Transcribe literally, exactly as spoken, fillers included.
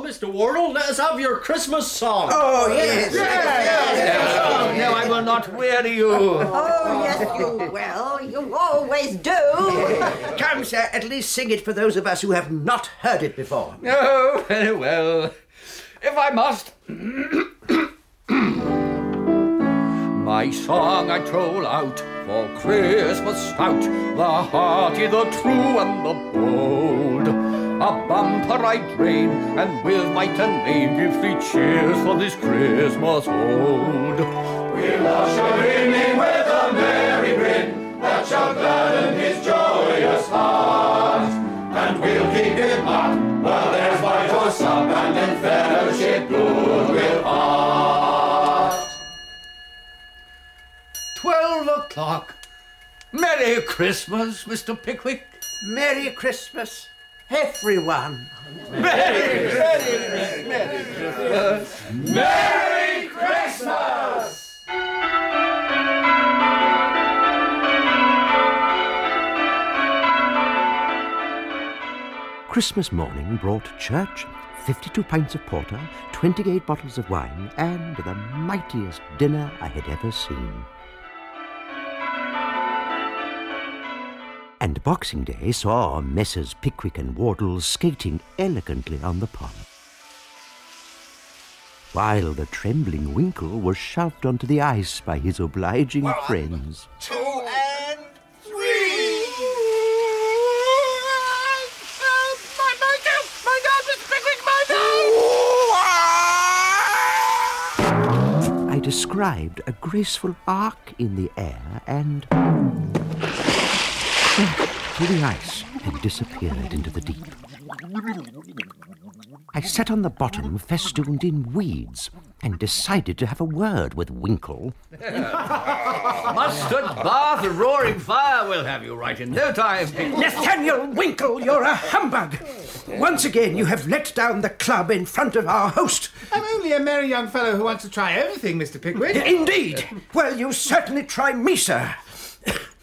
Mister Wardle, let us have your Christmas song. Oh, yes. Yes, yes, yes. Oh, no, I will not weary you. Oh, yes, you will. You always do. Come, sir, at least sing it for those of us who have not heard it before. Oh, very well. If I must. My song I troll out for Christmas stout, the hearty, the true, and the bold. A bumper I drain, and with might and main give three cheers for this Christmas hold. We'll usher him in with a merry grin that shall gladden his joyous heart, and we'll keep him up while there's bite or sup, and in fellowship good we'll part. Twelve o'clock. Merry Christmas, Mister Pickwick. Merry Christmas, everyone. Merry, Merry, Merry Christmas. Merry Christmas! Christmas morning brought church, fifty-two pints of porter, twenty-eight bottles of wine, and the mightiest dinner I had ever seen. And Boxing Day saw Messrs. Pickwick and Wardle skating elegantly on the pond, while the trembling Winkle was shoved onto the ice by his obliging One, friends. Two and three! My, my God, my God, Mister Pickwick, my God! I described a graceful arc in the air and through the ice and disappeared into the deep. I sat on the bottom, festooned in weeds, and decided to have a word with Winkle. Mustard, bath, a roaring fire will have you right in no time. Nathaniel Winkle, you're a humbug. Once again, you have let down the club in front of our host. I'm only a merry young fellow who wants to try everything, Mister Pickwick. Indeed. Well, you certainly try me, sir.